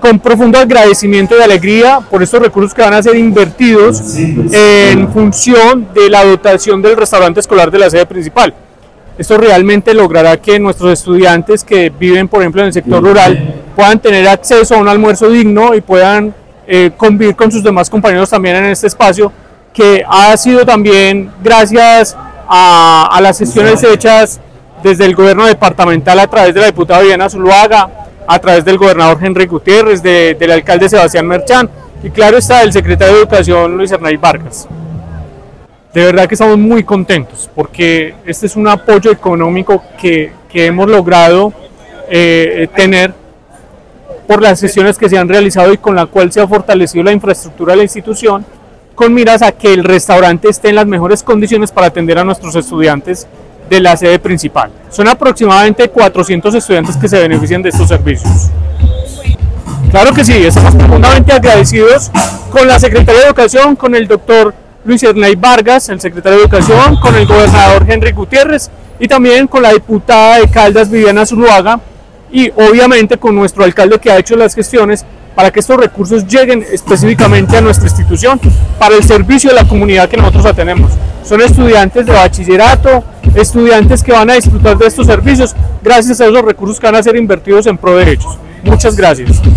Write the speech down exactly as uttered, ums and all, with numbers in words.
con profundo agradecimiento y alegría por estos recursos que van a ser invertidos en función de la dotación del restaurante escolar de la sede principal. Esto realmente logrará que nuestros estudiantes que viven, por ejemplo, en el sector rural, puedan tener acceso a un almuerzo digno y puedan eh, convivir con sus demás compañeros también en este espacio, que ha sido también gracias a, a las gestiones hechas desde el gobierno departamental a través de la diputada Viviana Zuluaga, a través del gobernador Henry Gutiérrez, de, del alcalde Sebastián Merchán y claro está el secretario de Educación Luis Ernay Vargas. De verdad que estamos muy contentos porque este es un apoyo económico que, que hemos logrado eh, tener por las sesiones que se han realizado y con la cual se ha fortalecido la infraestructura de la institución, con miras a que el restaurante esté en las mejores condiciones para atender a nuestros estudiantes de la sede principal. Son aproximadamente cuatrocientos estudiantes que se benefician de estos servicios. Claro que sí, estamos profundamente agradecidos con la Secretaría de Educación, con el doctor Luis Ernay Vargas, el secretario de Educación, con el gobernador Henry Gutiérrez y también con la diputada de Caldas Viviana Zuluaga y obviamente con nuestro alcalde que ha hecho las gestiones para que estos recursos lleguen específicamente a nuestra institución para el servicio de la comunidad que nosotros atendemos. Son estudiantes de bachillerato, estudiantes que van a disfrutar de estos servicios gracias a esos recursos que van a ser invertidos en pro de ellos. Muchas gracias.